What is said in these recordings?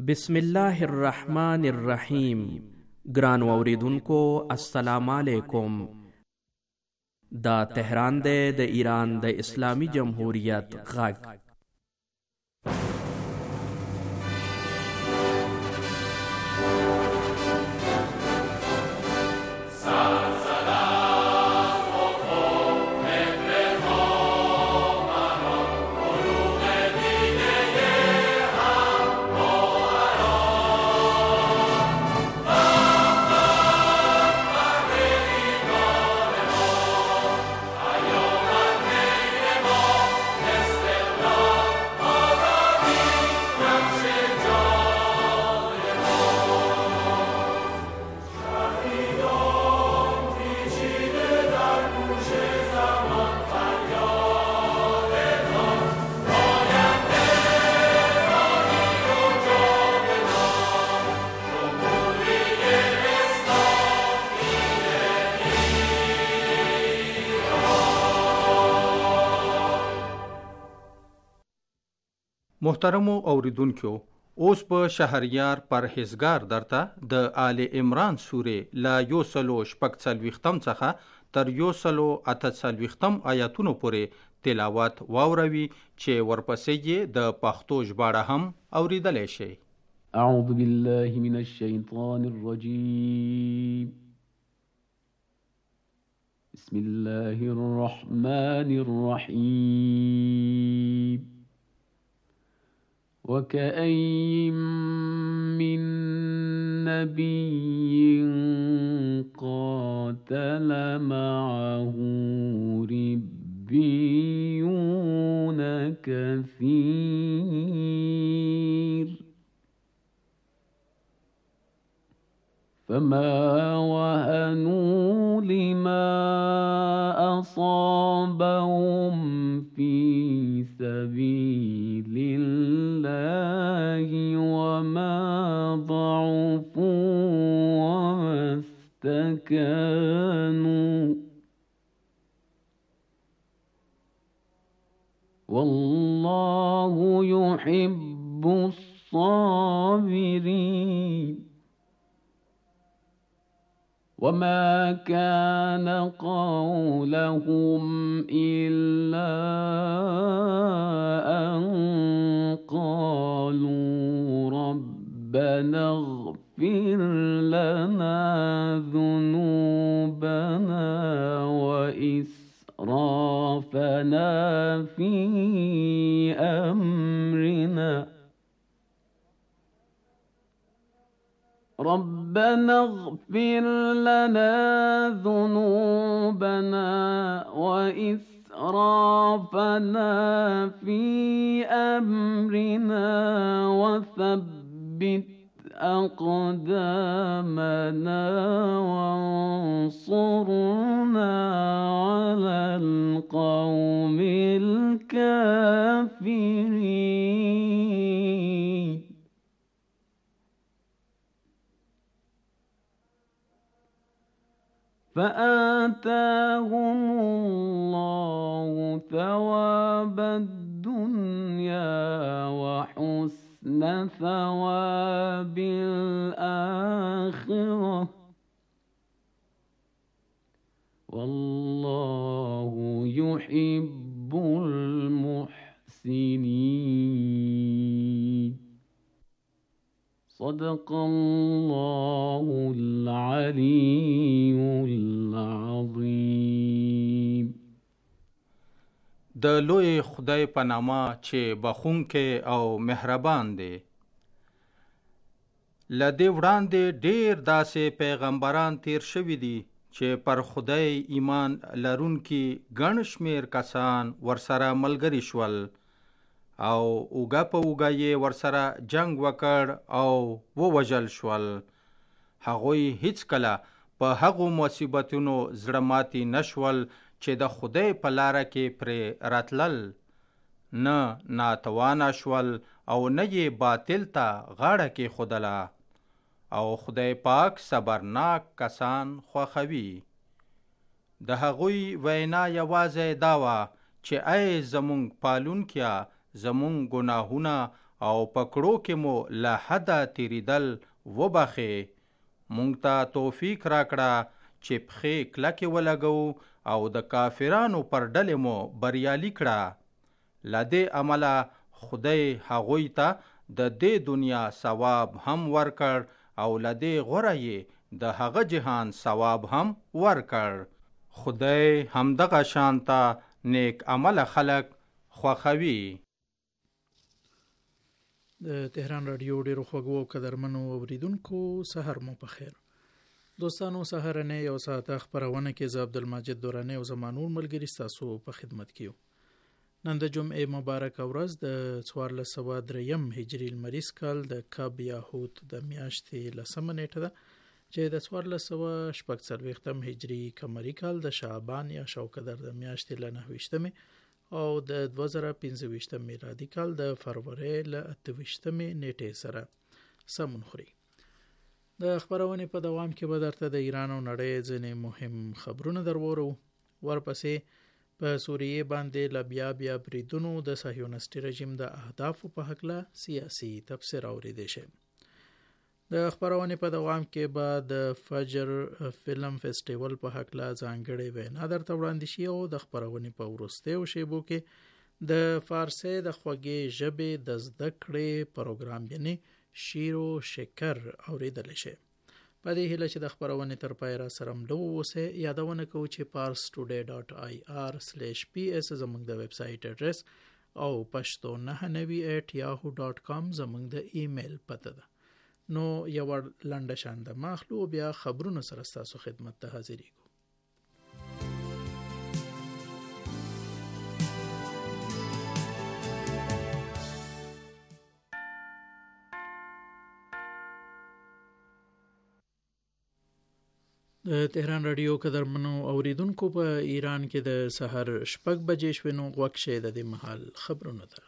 بسم الله الرحمن الرحیم. ګران اوریدونکو السلام علیکم. دا تهران دی د ایران د اسلامی جمهوریت غږ. محترمو اوریدونکو، اوس په شهریار پرهیزګار درته د آل عمران سورې لا 146 څخه تر 148 آیاتونو پورې تلاوت واوروي چې ورپسې یې د پښتو ژباړه هم اوریدلی شي. اعوذ بالله من الشیطان الرجیم. بسم الله الرحمن الرحیم. وكأين من نبي قاتل معه ربيون كثير فما وهنوا لما أصابهم في سبيل الله وما ضعفوا وما استكانوا والله يحب الصابرين. وما كان قولهم إلا أن قالوا ربنا اغفر لنا ذنوبنا وإسرافنا في أمرنا ربنا اغفر لنا ذنوبنا وإسرافنا في أمرنا وثبت أقدامنا وانصرنا على القوم الكافرين. فآتاهم الله ثواب الدنيا وحسن ثواب الآخرة والله يحب المحسنين. صدق الله العلي العظيم. د لوی خدای په نامه چې بخښونکی او مهربان دی. له دې وړاندې ډېر داسې پیغمبران تیر شوي دي چې پر خدای ایمان لرونکي ګڼ شمېر کسان ورسره ملګري شول او اوږه په اوږه یې ورسره جنگ وکړ او ووژل شول. هغوی هیڅکله په هغو مصیبتونو زړه ماتي نشول چې د خدای په لاره کې پرې راتلل، نه ناتوانه شول او نه یې باطل ته غاړه کېښودله. او خدای پاک صبرناک کسان خوښوي. د هغوی وینا یوازې دا وه چې ای زمونږ پالونکیا، زمونږ ګناهونه او پکړو کې مو له حده تیریدل وبخې. مونږ ته توفیق راکړه چې پښې کلکې ولګو او د کافرانو پر ډلې مو بریالي کړه. له دې عمله خدای هغوی ته د دې دنیا ثواب هم ورکړ او له دې غوره یې د هغه جهان ثواب هم ورکړ. خدای همدغه شانته نیک عمل خلق خوښوي. د تهران رادیو ډیرو خوږو او قدرمنو اوریدونکو سحر مو په خیر. دوستانو سحرنه یو ساعته خبرونه کې ز عبدالمجید دورانه او زمانور ملګری تاسو په خدمت کې. نن د جمعې مبارک ورځ د 1403 هجری المریز کال د کاب یاهود د میاشتې لسمه نیټه ده چې د 1440 هجری قمری کال د شعبان یا شوکدر د میاشتې ل 9 او د 2025 میلادي کال د فروری ل 28 نیټې سره سمون خوري. د خبرونې په دوام کې به درته د ایران او نړۍ ځینې مهم خبرونه درورو. ورپسې په سوریه باندې بیا بریدونو د صهیونیستي رژیم د اهدافو په هکله سیاسي تفسیر اوریدل شي. د خبرونې په دوام کې به د فجر فلم فیسټیوال په هکله ځانګړې وینا درته وړاندې شي او د خبرونې په وروستیو شیبو کې د فارسی د خوږې ژبې د زده کړې پروګرام یعنی شیر و شکر اوریدل شي. په دې هیله چې د خبرونې تر پای را سره ملو اوسه. یادونه کوو چې parstoday.ir/ps زموږ د ویب سټ اډرس او pashto990@yahoo.com زموږ د ایمیل پته ده. نو یو لنډه شاند ماخلو بیا خبرونه سره تاسو خدمت ته حاضرېږو. د تهران رادیو قدرمنو اوریدونکو په ایران کې د سحر 6 بجې شوینو وقشه د دې محل خبرونه ده.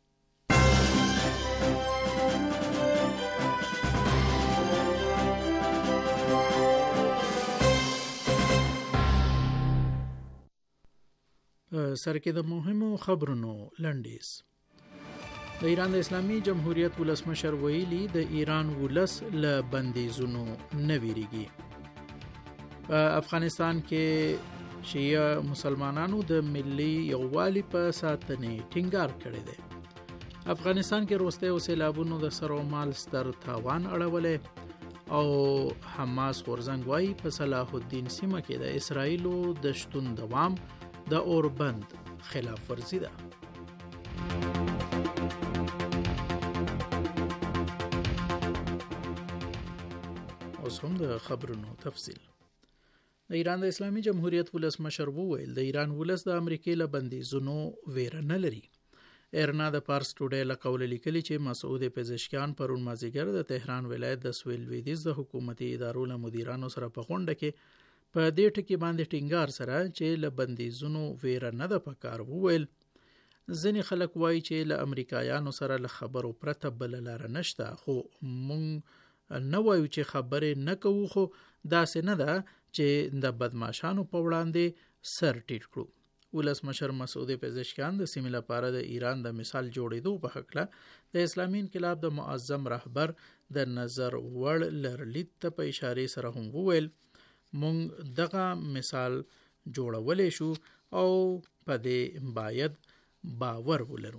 سر کې د مهمو خبرونو لنډیز. د ایران د اسلامي جمهوریت ولسمشر ویلي د ایران ولس له بندیزونو نه ویریږي. په افغانستان کې شیعه مسلمانانو د ملي یووالي په ساتنې ټینګار کړی دی. افغانستان کې وروستي سیلابونو د سرو مال ستر تاوان اړولې او حماس غورځنګ وايي په صلاح الدین سیمه کې د اسرایلو د شتون دوام د اوربند خلاف ورزي ده. اوس هم د خبرونو تفصیل. د ایران د اسلامي جمهوریت ولسمشر وویل د ایران ولس د امریکای له بندیزونو ویره نه لري. ایرنا د پارس ټوډے له قول لیکلي چې مسعود پزشکیان پرون مازیګر د تهران ولایت د سویل لویدیځ د حکومتي ادارو له مدیرانو سره په غونډه کې په دې ټکي باندې ټینګار سره چې له بندیزونو ویره نه ده پکار. وویل ځینې خلک وایي چې له امریکایانو سره له خبرو پرته بل لار نشته، خو مونږ نه وایو چې خبرې نه کوو، خو داسې نه ده چې د بدمعشانو په وړاندې سر ټیټ کړو. ولسمشر مسعود پزشکیان د سیمې لپاره د ایران د مثال جوړېدو په هکله د اسلامي انقلاب د معظم رهبر د نظر وړ لرلید ته په اشاره سره هم وویل مونږ دغه مثال جوړولی شو او په دې باید باور ولرو.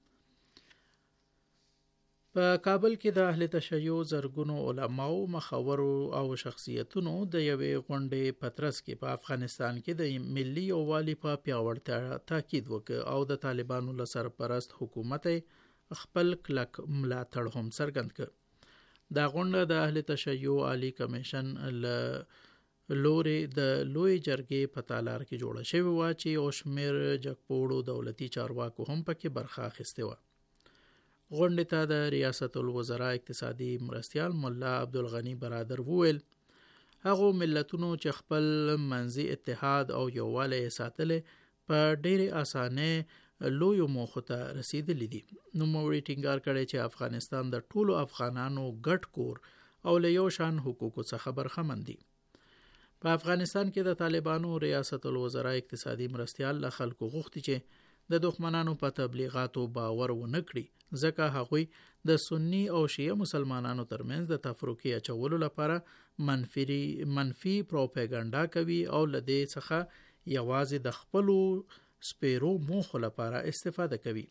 په کابل کې د اهل تشیع زرګونو علماو، مخورو او شخصیتونو د یوې غونډې پترس کې په افغانستان کې د ملي یووالي په پیاوړتیا تاکید وکړ او د طالبانو له سرپرست حکومت خپل کلک ملاتړ هم څرګند کړ. دا غونډه د اهل تشیع عالی کمیشن لوري د لوی جرګې په تالار کې جوړه شوې و چې او شمیر جګپوړو دولتي چارواکو هم پکې برخه اخیسته و. غونډې ته د ریاست الوزرا اقتصادي مرستیال مولا عبدالغنی برادر وویل هغه ملتونو چې خپل منځي اتحاد او یووالی ساتلې په ډېرې اسانه لوی موخو ته رسیدلی دي. نو موري ټینګار کړي چې افغانستان د ټولو افغانانو ګډ کور او له یو شان حقوقو څخه برخمن دي. په افغانستان کې د طالبانو ریاست الوزرا اقتصادي مرستیال له خلکو غوښتي چې د دښمنانو په تبلیغاتو باور ونه کړي، ځکه هغوی د سنی او شیعه مسلمانانو ترمنځ د تفرقې اچولو لپاره منفي پروپاګاندا کوي او له دې څخه یوازې د خپلو سپیرو موخو لپاره استفاده کوي.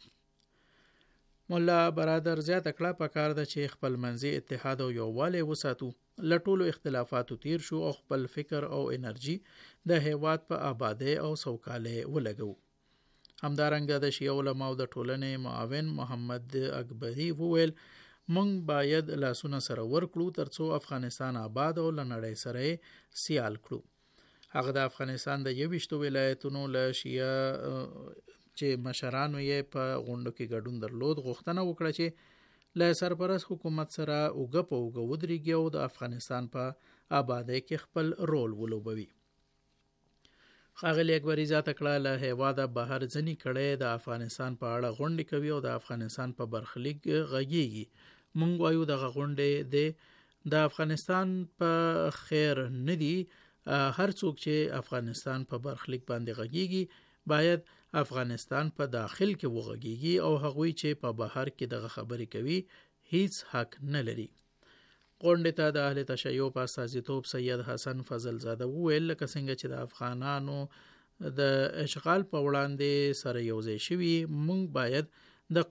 مولا برادر زیاته کړه پکار ده چې خپل منځي اتحاد او یووالی وساتو، له ټولو اختلافاتو تیر شو او خپل فکر او انرژي د هیواد په آبادی او سوکالۍ ولګو. همدارنګه د شیعه علماو د ټولنې معاون محمد اکبری وویل موږ باید لاسونه سره ورکړو ترڅو افغانستان آباد او له نړۍ سره سیال کړو. هغه د افغانستان د 21 ولایتونو له شیعه چې مشرانو یې په غونډو کې ګډون درلود غوښتنه وکړه چې له سرپرست حکومت سره اوږه په اوږه ودرېږي او د افغانستان په آبادۍ کې خپل رول ولوبوي. ښاغلي اکبري زیاته کړه له هیواده بهر ځنې کړی د افغانستان په اړه غونډې کوي او د افغانستان په برخلیک غږیږي. موږ وایو دغه غونډې د افغانستان په خیر نه دي. هر څوک چې افغانستان په برخلیک باندې غږیږي باید افغانستان په داخل کې وغږیږي او هغوی چې په بهر کې دغه خبرې کوي هیڅ حق نه لري. غونډې ته د اهل تشیع په استازیتوب سید حسن فضل زاده وویل لکه څنګه چې د افغانانو د اشغال په وړاندې سره یوځای شوي موږ باید د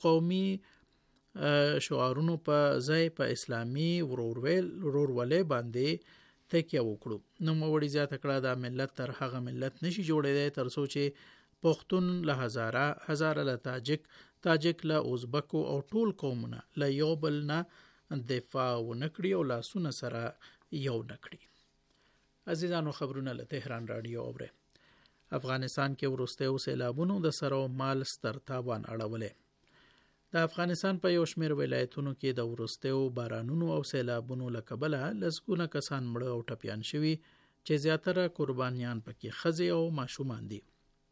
قومي شعارونو په ځای په اسلامي ورورولۍ باندې تکیه وکړو. نوموړي زیاته کړه دا ملت تر هغه ملت نشي جوړېدی تر څو چې پښتون له هزاره له تاجک له ازبکو او ټول قومونه له یو بل نه دفاع ونه کړي او لاسونه سره یو نه کړي. عزیزانو خبرونه له تهران رادیو اورئ. افغانستان کې وروستیو سیلابونو د سر او مال ستر تاوان اړولی. د افغانستان په یو شمېر ولایتونو کې د وروستیو بارانونو او سیلابونو له کبله لسګونه کسان مړه او ټپیان شوي چې زیاتره قربانیان پکې ښځې او ماشومان دي.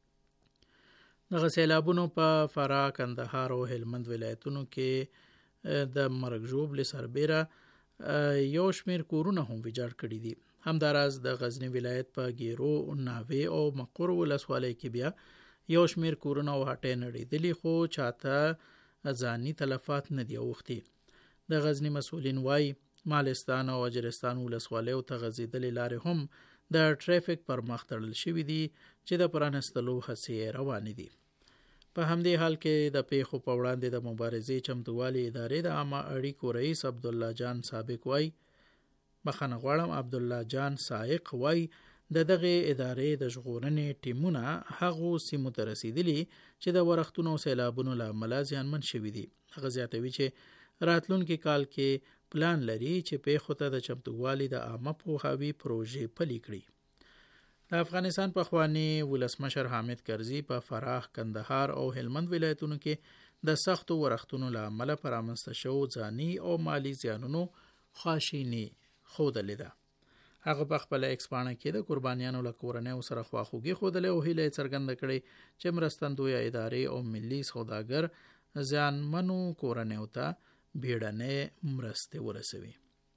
دغه سیلابونو په فراه، کندهار او هلمند ولایتونو کې د مرګ ژوبلې سربیره یو شمېر کورونه هم ویجاړ کړي دي. همداراز د غزنی ولایت په ګیرو، ناوې او مقر ولسوالۍ کې بیا یو شمېر کورونه او هټۍ نړېدلي خو چاته ځاني تلفات نه دي اوښتي. د غزنی مسؤلین وایي مالستان او اجرستان ولسوالیو ته غځېدلې لارې هم د ټریفیک پر مخ تړل شوي دي چې د پرانستلو هڅې روانې دي. په همدې حال کې د پیښو په وړاندې د مبارزې چمتووالي ادارې د عامه اړیکو رئیس عبدالله جان سابق وایي بخښنه غواړم عبدالله جان سائق وایي د دغه ادارې د ژغورنې ټیمونه هغو سیمو ته رسیدلي چې د ورښتونو او سیلابونو له امله زیانمن شوي دي. هغه زیاتوي چې راتلونکي کال کې پلان لري چې پیښو ته د چمتووالي د عامه پوهاوي پروژې پلي کړي. د افغانستان پخوانی ولسمشر حامد کرزي په فراه، کندهار او هلمند ولایتونو کې د سختو ورښتونو له امله په رامنځته شوو ځاني او مالی زیانونو خواشیني ښودلې ده. هغه په خپل ایکس پاڼه کې د قربانیانو له کورنیو سره خواخوږي ښودلې او هیله یې څرګنده کړې چې مرستندویه ادارې او ملي سوداګر زیانمنو کورنیو ته بیړنۍ مرستې ورسوي.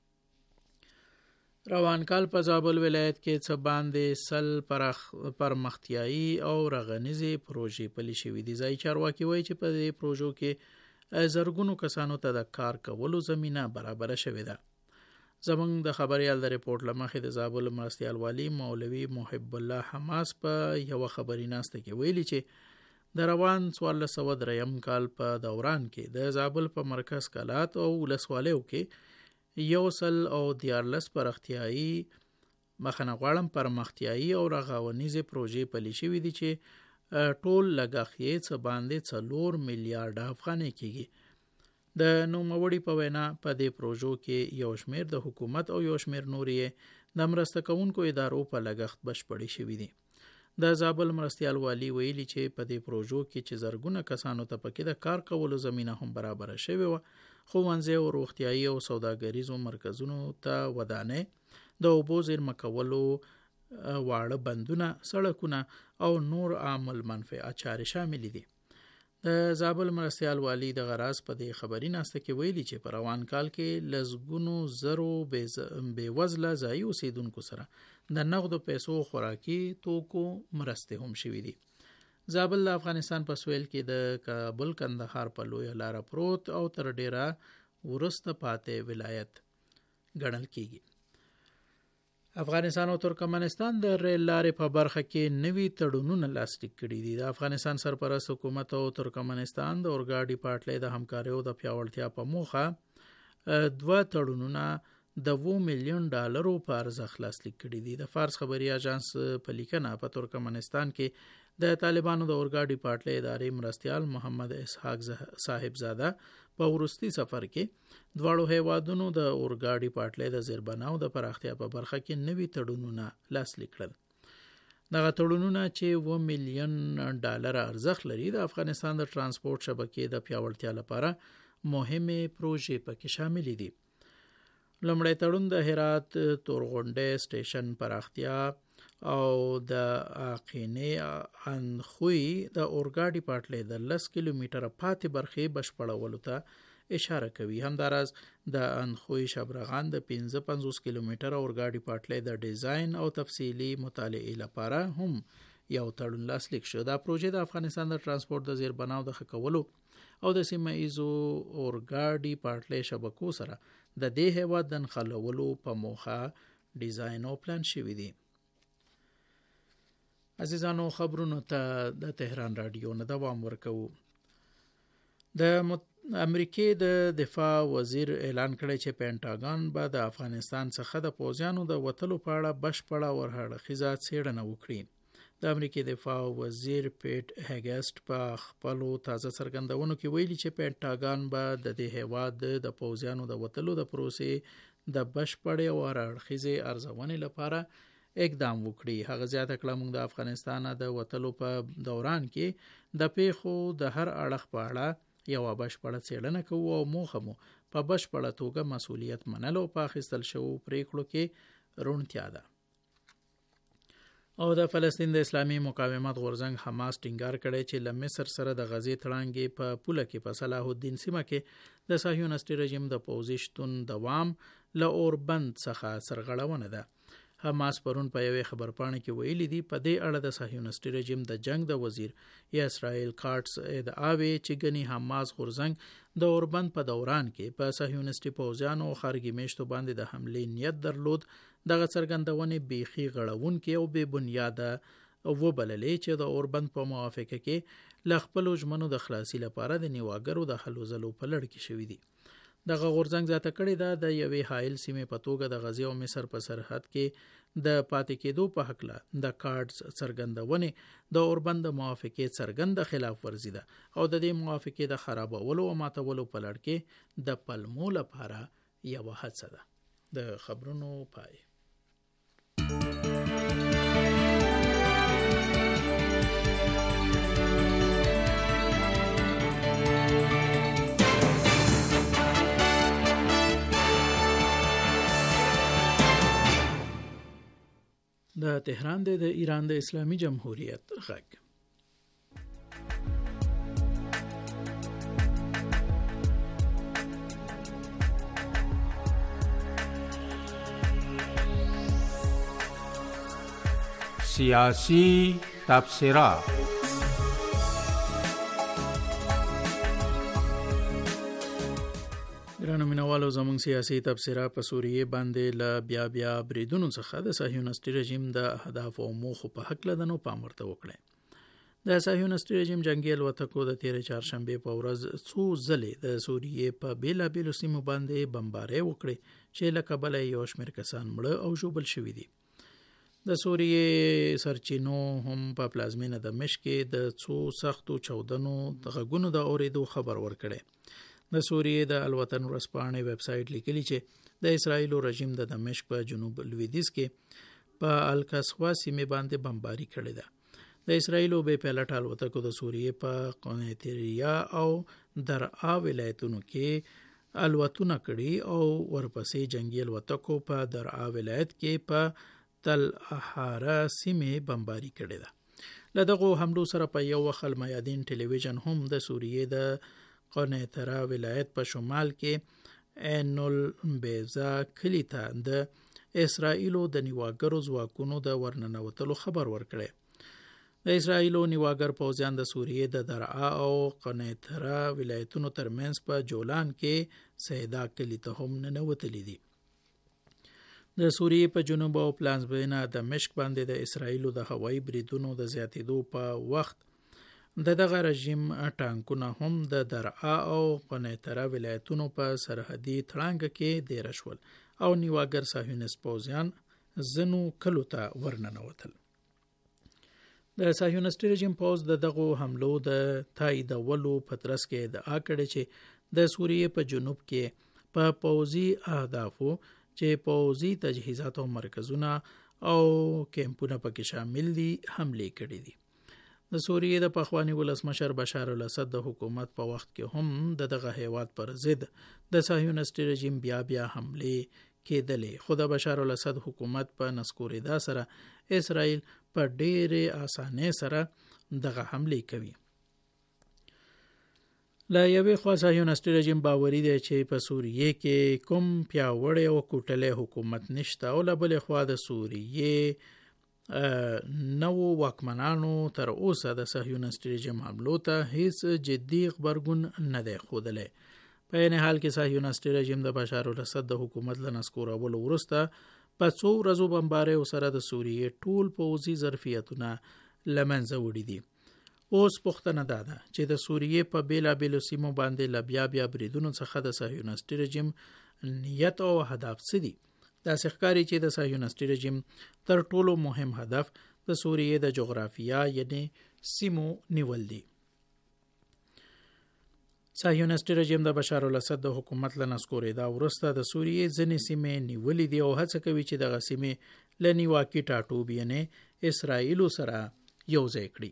روان کال په زابل ولایت کې څه باندې سل پرمختیایي او رغنیزې پروژې پلي شوي دي. ځایي چارواکي وایي چې په دې پروژو کې زرګونو کسانو ته د کار کولو زمینه برابره شوې ده. زمونږ د خبریال د ریپورټ له مخې د زابل مرستیال والی مولوي محب الله حماس په یوه خبري ناسته کې ویلي چې د روان 1403 کال په دوران کې د زابل په مرکز کلات او ولسوالیو کې 114 پرمختیایي او رغونیزې پروژې پلي شوې دي چې ټول لګښت څه باندې 4 میلیارډ افغانۍ کېږي. د نوموړي په وینا په دې پروژو کې یو شمېر د حکومت او یو شمېر نورې د مرسته کوونکو ادارو په لګښت بشپړې شوي دي. د زابل مرستیال والی ویلي چې په دې پروژو کې چې زرګونه کسانو ته پکې د کار کولو زمینه هم برابره شوې وه، ښوونځي او روغتیایي او سوداګریزو مرکزونو ته ودانۍ، د اوبو زیرمه کولو واړه بندونه، سړکونه او نور عامل منفعه چارې شاملې دي. د زابل مرستیال والی د غراز په دې خبري ناسته کې ویلي چې په روان کال کې لسګونو زرو بېوزله ځایي اوسیدونکو سره د نغدو پیسو خوراکي توکو مرستې هم شوي دي. زابل د افغانستان په سویل کې د کابل کندهار په لویه لاره پروت او تر ډیره ورسته پاتې ولایت ګڼل کیږي. افغانستان او ترکمنستان د ریل لارې په برخه کې نوي تړونونه لاسلیک کړي دي. د افغانستان سرپرست حکومت او ترکمنستان د اورګاډي پټلۍ د همکاریو د پیاوړتیا په موخه 2 تړونونه د $2 ملیون په ارزښت لاسلیک کړي دي. د فارس خبري اژانس په لیکنه په ترکمنستان کې د طالبانو د اورګاډي پټلۍ ادارې مرستیال محمد اسحاق صاحبزاده په وروستي سفر کې دواړو هیوادونو د اورګاډي پټلۍ د زیربناو د پراختیا په برخه کې نوي تړونونه لاسلیک کړل. دغه تړونونه چې $1 ملیون ارزښت لري د افغانستان د ترانسپورت شبکې د پیاوړتیا لپاره مهمه پروژې پکې شامل دي. لومړی تړون د هرات تورغونډې سټیشن پراختیا او د اقینې انخوی د اورګاډي پټلۍ د 10 کیلومتره پاتې برخې بشپړولو ته اشاره کوي. همداراز د انخوی شبرغان د 55 کیلومتره اورګاډي پټلۍ د ډیزاین او تفصیلي مطالعې لپاره هم یو تړون لاسلیک شو. دا پروژه د افغانستان د ترانسپورت د زیربناو د ښه کولو او د سیمه ایزو اورګاډي پټلۍ شبکو سره د دې هیواد د نښلولو په موخه ډیزاین او پلان شوی دی. عزیزانو خبرونو ته د تهران رادیو نه دوام ورکوو. د امریکې د دفاع وزیر اعلان کړی چې پینټاګان به د افغانستان څخه د پوځیانو د وتلو په اړه بشپړه ورهاړخیزه څېړنه وکړي. د امریکې دفاع وزیر پیټ هیګسټ په خپلو تازه څرګندونو کې ویلي چې پینټاګان به د دې هیواد د پوځیانو د وتلو د پروسې د بشپړې ورهاړخیزې ارزونې لپاره اقدام وکړي. هغه زیاته کړه موږ د افغانستان د وتلو په دوران کې د پیښو د هر اړخ په اړه یو بشپړه څېړنه کوو او موخه مو په بشپړه توګه مسؤلیت منلو په اخیستل شوو پریکړو کې روڼتیا ده. او د فلسطین د اسلامي مقاومت غورځنګ حماس ټینګار کړی چې له مصر سره د غزې تړانګې په پوله کې په صلاح الدین سیمه کې د صهیونیستي رژیم د پوځي شتون دوام له اوربند څخه سرغړونه ده. حماس پرون په یوې خبرپاڼه کې ویلي دي په دې اړه د صهیونیستي رژیم د جنگ د وزیر اسرائیل کارټس ادعا وی چې ګنی حماس غورځنګ د اوربند په دوران کې په صهیونیستي پوځیانو او خارجي میشتو باندې د حملې نیت درلود. دغه څرګندونې بیخي غړونکې او بې بنیاده وبللې چې د اوربند په موافقه کې له خپلو ژمنو د خلاصي لپاره د نیواګرو د هلو ځلو په لړ کې شوي دي. دغه غورځنګ زیاته کړې ده د یوې حایل سیمې په توګه د غزې او مصر په سرحد کې د پاتې کېدو په هکله د کارډز څرګندونې د اوربند د موافقې څرګنده خلاف ورزي ده او د دې موافقې د خرابولو او ماتولو په لړ کې د پلمو لپاره یوه هڅه ده. د خبرونو پای. د تهران د ایران د اسلامي جمهوریت غږ. سیاسی تبصره. ګرانو مینوالو زموږ سیاسي تبصره په سوریه باندې له بیا بریدونو څخه د صهیونیستي رژیم د اهداف او موخو په هکله د نو پام ورته وکړي. د صهیونیستي رژیم جنگي الوتکو د تیر چهارشنبه په ورځ څو ځلې د سوریه په بیلابیلو سیمو باندې بمبارۍ وکړي چې له کبله یو شمېر کسان مړه او ژوبل شوي دي. د سوریه سرچینو هم په پلازمینه دمشق کې د څو سختو چاودنو د غږونو د اورېدو خبر ورکړي. د سوریه د الوطن ورځپاڼې ویب سایټ لیکلي چې د اسرایل رژیم د دمشق په جنوب لویدیځ کې په الکسوا سیمه باندې بمباري کړې ده. د اسرایل بې پیلوټ الوتکو د سوریه په قونیتریا او درعا ولایتونو کې الوتونه کړي او ورپسې جنگي الوتکو په درعا ولایت کې په تل احاره سیمه بمباري کړې ده. له دغه حملو سره په یو وخت المیادین ټلویزیون هم د سوریه د قونیترا ولایت په شمال کې اینول بیزا کلی ته د اسرائیلو د نیواګرو ځواکونو د ورننوتلو خبر ورکړي. د اسرایلو نیواګر پوځیان د سوریې د درعا او قنیطره ولایتونو ترمنځ په جولان کې سیدا کلی ته هم ننوتلي دي. د سوریې په جنوب او پلازمینه دمشق باندې د اسرایلو د هوایي بریدونو د زیاتېدو په وخت دغه رژیم ټانکونه هم د درعا او قنیطره ولایتونو په سرحدي تړانګه کې دېر شول او نیواګر صهیونیست پوځیان ځینو کلو ته ورننوتل. د صهیونیست رژیم پوځ دغه حملو د تاییدولو په ترڅ کې ادعا کړې چې د سوریې په جنوب کې په پوځي اهدافو چې پوځي تجهیزات او مرکزونه او کیمپونه پکې شامل دي حملې کړې دي. د سوریې د پخوانی ولسمشر بشار الاسد د حکومت په وخت کې هم دغه هیواد پر ضد د صهیونیست رژیم بیا حملې کېدلې، خو د بشار الاسد حکومت په نسکورېدا سره اسرائیل په ډېرې اسانۍ سره دغه حملې کوي. له یوې خوا صهیونیست رژیم باوري دی چې په سوریې کې کوم پیاوړی او کوټلی حکومت نشته، او له بلې خوا د سوریې نو واکمنانو تر اوسه د صهیونیست رژیم حملو ته هیڅ جدي غبرګون نه دی ښودلی. په عین حال کې صهیونیست رژیم د بشار الاسد د حکومت له نسکورولو وروسته په څو ورځو بمباریو سره د سوریې ټول پوځي ظرفیتونه له منځه وړي دي. اوس پوښتنه دا ده چې د سوریې په بیلابیلو سیمو باندې له بیا بریدونو څخه د صهیونیست رژیم نیت او هدف څه دي؟ داسې ښکاري چې د صهیونیست رژیم تر ټولو مهم هدف د سوریې د جغرافیه یعنی سیمو نیول دي. صهیونیست رژیم د بشار الاسد د حکومت له نسکورېدا وروسته د سوریې ځینې سیمې نیولې دي او هڅه کوي چې دغه سیمې له نیواکي ټاټوب یعنی اسرائیلو سره یو ځای کړي.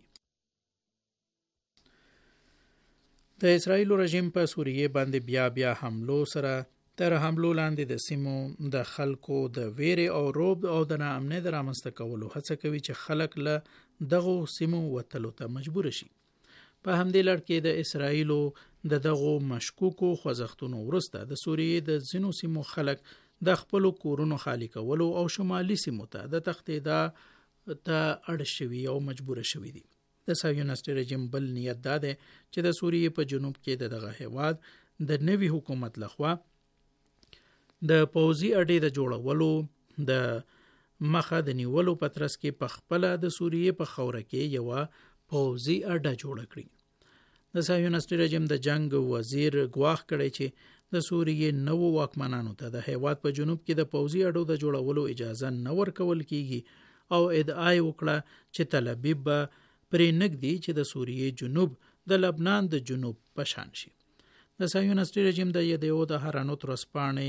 د اسرائیلو رژیم په سوریې باندې بیا حملو سره تر حملو لاندې د سیمو د خلکو د ویرې او روب او د ناامنۍ د رامنځته کولو هڅه کوي چې خلک له دغو سیمو وتلو ته مجبور شي. په همدې لړ کې د اسرائیلو دغو مشکوکو خوځښتونو وروسته د سوریې د ځینو سیمو خلک د خپلو کورونو خالی کولو او شمالي سیمو ته د تښتېدا ته اړ شوي او مجبور شوي دي. د صهیونیست رژیم بل نیت دا دی چې د سوریې په جنوب کې دغه هیواد د نوي حکومت لخوا د پوځي اډې د جوړولو د مخه د نیولو په ترڅ کې په خپله د سوریې په خاوره کې یوه پوځي اډه جوړه کړي. د صهیونیست رژیم د جنگ وزیر ګواښ کړی چې د سوریې نوو واکمنانو ته د هیواد په جنوب کې د پوځي اډو د جوړولو اجازه نه ورکول کیږي او ادعا یې وکړه چې تل ابیب به پرې نږدي چې د سوریې جنوب د لبنان د جنوب په شان شي. د صهیونیست رژیم د یدیو د هرانوت ورځپاڼې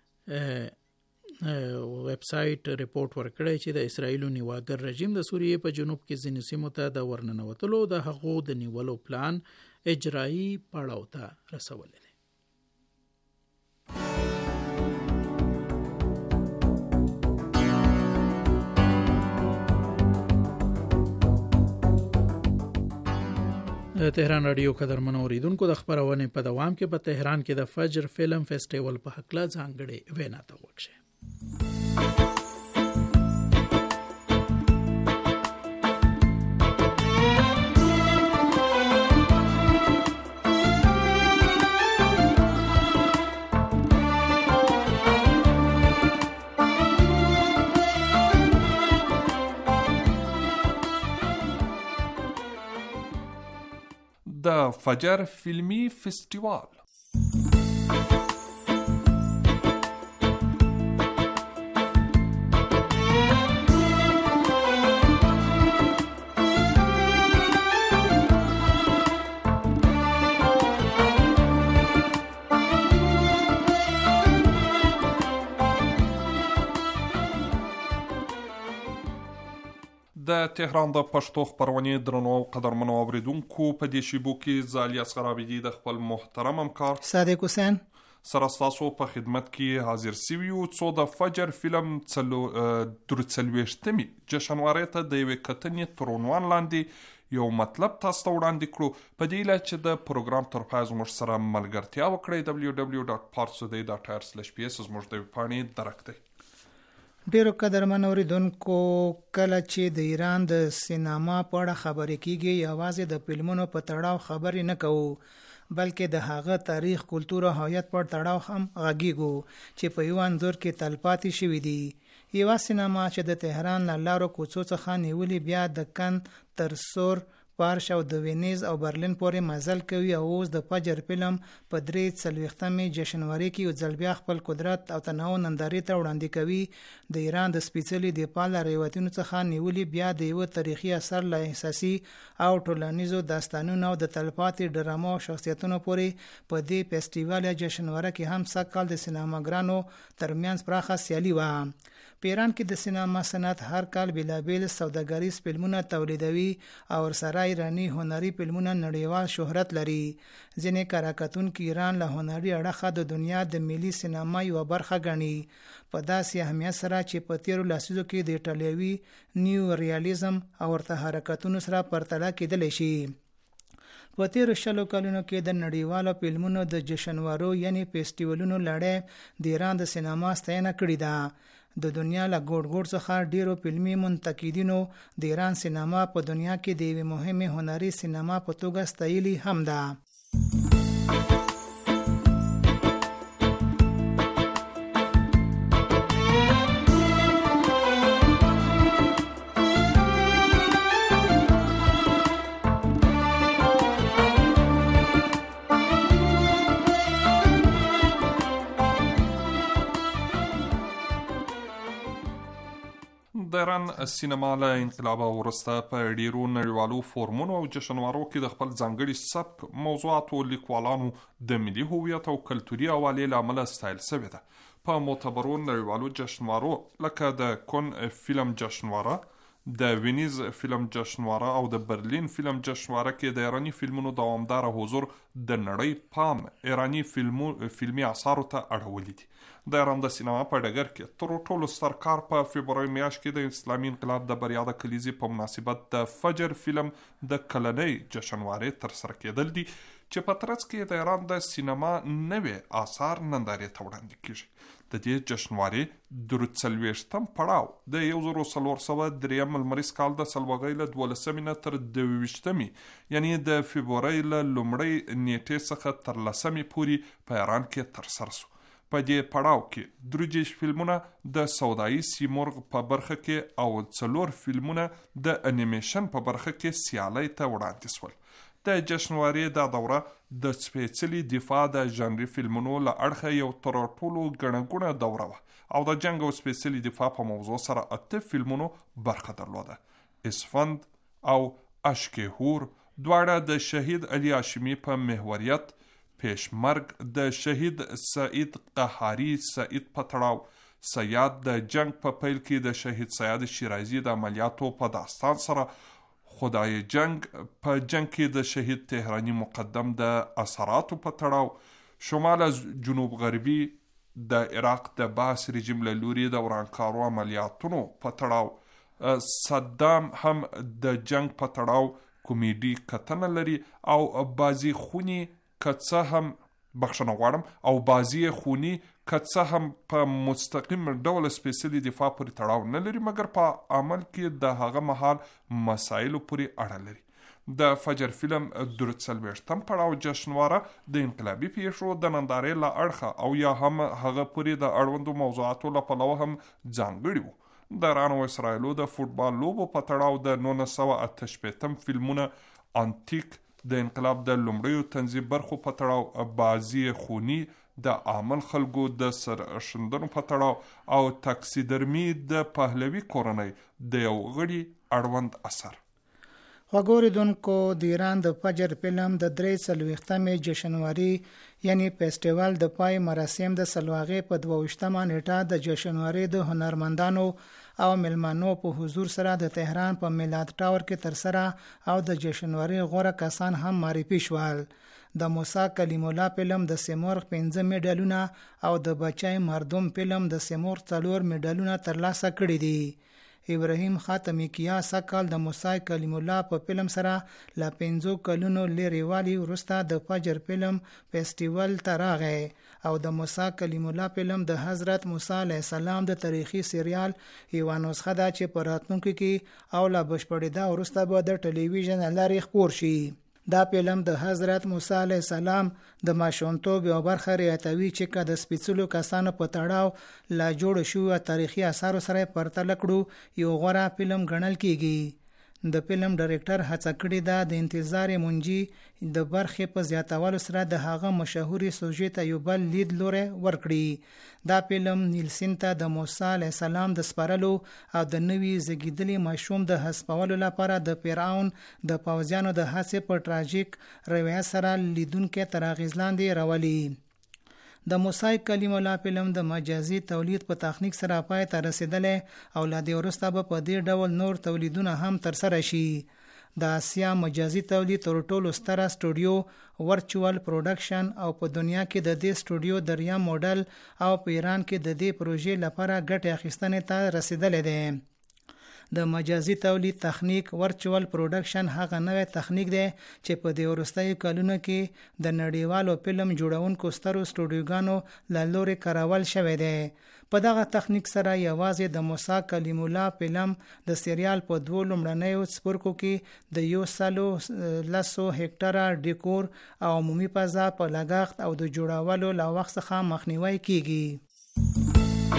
ویب سایټ ریپورت ورکړی چې د اسرائیلو نیواګر رژیم د سوریې په جنوب کې ځینې سیمو ته د ورننوتلو د هغو د نیولو پلان اجرایي پړاو ته رسولی دی. تهران رادیو قدرمنو اوریدونکو د خبرونې په دوام کې په تهران کې د فجر فلم فیسټیوال په هکله ځانګړې وینا ته وکړه. د فجر فلمی فستیوال د تهران د پښتو خبرونې درنو او قدرمنو اوریدونکو په دې شیبو کې زالی اصغر عابدی د خپل محترم همکار صادق حسین سره ستاسو په خدمت کې حاضر سویو څو د فجر فلم درڅلوېښتمې جشنوارې ته د یوې کتنې تر عنوان لاندې یو مطلب تاسو ته وړاندې کړو په دې هیله چې د پروګرام تر پایه زموږ سره ملګرتیا وکړئ. www.parstoday.ir/ps زموږ د ویبپاڼې درک دی. ډیرو قدرمن اوریدونکو، کله چې د ایران د سینما په اړه خبرې کیږي یوازې د فلمونو په تړاو خبرې نه کوو، بلکې د هغه تاریخ، کلتور او هویت پر تړاو هم غږیږو چې په یو انځور کې تلپاتې شوي دي. یوه سینما چې د تهران له لارو کوڅو څخه نیولې بیا د کن تر سور پارش او د وینیز او برلین پورې مزل کوي او اوس د فجر فلم په 43مې جشنواري کې یو ځل بیا خپل قدرت او تنوع نندارې ته وړاندې کوي. د ایران د سپېڅلي دفاع له روایتونو څخه نیولې بیا د یو تاریخي اثر له احساسي او ټولنیزو داستانونو او د تلپاتې ډرامو او شخصیتونو پورې په دې فستیوال یا جشنواره کې هم سږکال د سینماګرانو ترمنځ پراخه سیالي وه. په ایران کې د سینما صنعت هر کال بېلابېل سوداګریز فلمونه تولیدوي او ورسره ایراني هنري فلمونه نړیوال شهرت لري. ځینې کراکتونکي ایران له هنري اړخه د دنیا د ملي سینما یوه برخه ګڼي، په داسې اهمیت سره چې په تیرو لسیزو کې د ایټالوي نیو ریالیزم او ورته حرکتونو سره پرتله کېدلی شي. په تیرو 20 کلونو کې د نړیوالو فلمونو د جشنوارو یعنی فیسټیوالونو لړۍ د ایران د سینما ستاینه کړې ده. د دنیا له ګوټ ګوټ څخه ډیرو فلمي منتقدینو د ایران سینما په دنیا کې د یوې مهمې هنري سینما په توګه ستایلې هم ده. د ایران سینما له انقلابه وروسته په ډیرو نړیوالو فورمونو او جشنوارو کې د خپل ځانګړي سبک، موضوعاتو، لیکوالانو د ملي هویت او کلتوري حوالې له امله ستایل شوې ده. په معتبرو نړیوالو جشنوارو لکه د کن فلم جشنواره، د وینیز فلم جشنواره او د برلین فلم جشنواره کې د ایرانی فلمونو دوامداره حضور د نړۍ پام ایرانی فلمي اثارو ته اړولی دي. د ایران د سینما په ډګر کې تر ټولو ستر کار په فبروري میاشت کې د اسلامي انقلاب د بریا د کلیزې په مناسبت د فجر فلم د کلنۍ جشنوارې ترسره کېدل دي چې په ترڅ کې د ایران د سینما نوې آثار نندارې ته وړاندې کیږي. د دې جشنوارې 43م پړاو د 1403 لمریز کال د سلواغۍ له 12 نه تر 22 یعنی د فبروري له لومړۍ نیټې څخه تر 10 پورې په ایران کې ترسره شو. په دې پړاو کې 23 فلمونه د سودایي سیمرغ په برخه کې او 4 فلمونه د انیمیشن په برخه کې سیالۍ ته وړاندې شول. د جشنوارې دا دوره د سپېڅلي دفاع د ژانري فلمونو له اړخه یو تر ټولو ګڼه دوره وه او د جنګ او سپېڅلي دفاع په موضوع سره 8 فلمونو برخه درلوده. اسفند او اشکهور دواړه د شهید علي هاشمي په محوریت، پیشمرګ د شهید سعید قهاری سعید په تړاو، سیاد د جنگ په پیل کې د شهید سیاد شیرازي د عملیاتو په داستان سره، خدای جنگ په جنگ کې د شهید تهرانی مقدم د اثراتو په تړاو، شمال از جنوب غربي د عراق د باس رژیم له لوري د ورانکارو عملیاتونو په تړاو، صدام هم د جنگ په تړاو کومیډي کتنه لري او بازی خونی کڅه هم بخښنه غواړم او بازی خونی کڅه هم په مستقیم ډول سپېڅلي دفاع پورې تړاو نه لري مګر په عمل کې د هغه مهال مسایلو پورې اړه لري. د فجر فلم 43م پړاو جشنواره د انقلابي پیښو د نندارې له اړخه او یا هم هغه پورې د اړوندو موضوعاتو له پلوه هم ځانګړي وو. د ایران او اسرائیلو د فوټبال لوبو په تړاو د 1988م فلمونه انتیک، د انقلاب د لومړیو تنظیم برخو په تړاو بازی خونی، د عامل خلکو د سرښندنو په تړاو او تاکسیدرمي د پهلوي کورنۍ د یو غړي اړوند اثر. خوګوریدونکو، د ایران د فجر فلم د 43مې جشنواري یعنی فیسټیوال د پای مراسم د سلواغې په 22مه نیټه د جشنواري د هنرمندانو او ملمنو په حضور سره د تهران په میلاد ټاور کې ترسره او د جشنواري غوره کسان هم معرفي شول. د موسی کلیم الله فلم د سیمرغ 15 میډالونه او د بچای مردم فلم د سیمرغ 4 میډالونه ترلاسه کړي دي. ابراهیم خاتمی کیا سکل د موسی کلیم الله په فلم سره لا 15 کلونو لري والی ورسته د فجر فلم فیسټیوال ته راغی او د موسی کلیم الله فلم د حضرت موسی علیه السلام د تاریخي سریال یو نسخه ده چې په راتلونکي کې او لا بشپړېدا ورسته به د ټلویزیون لارې خپور شي. دا فلم د حضرت موسی علیه السلام د ماشومتوب یو برخه ریاتوي چې د سپېڅلو کسانو په تړاو لا جوړ شو تاریخي آثارو سره پرتله کړو یو غوره فلم ګڼل کیږي. د فلم ډایرکټر هڅه کړې ده د انتظار منجي د برخې په زیاتولو سره د هغه مشهوري سوژې ته یو بل لید لوري ورکړي. دا فلم نیلسن ته د موسی علیه السلام د سپارلو او د نوي زیږیدلي ماشوم د حسابولو لپاره د فرعون د پوځیانو د هڅې په ټراژیک روایت سره لیدونکو تر اغیز لاندې راولي. د موسی کلیم الله فلم د مجازي تولید په تخنیک سره پای ته رسیدلې او لا د ورسته په دې ډول نور تولیدونه هم تر سره شي. د آسیا مجازي تولید تر ټولو ستره سټوډیو ورچوال پروډکشن او په دنیا کې د دې سټوډیو دریا موډل او په ایران کې د دې پروژې لپاره ګټه اخیستنې ته رسیدلې ده. د مجازي تولید تخنیک ورچوال پروډکشن هغه نوې تخنیک دی چې په دې وروستیو کلونو کې د نړیوالو فلم جوړونکو سترو سټوډیوګانو له لوري کارول شوی دی. په دغه تخنیک سره یوازې د موسی کلیم الله فلم د سریال په 2 لومړنیو څپرکو کې د 110 هکټاره ډیکور او عمومي فضا په لګښت او د جوړولو له وخت څخه مخنیوي کیږي.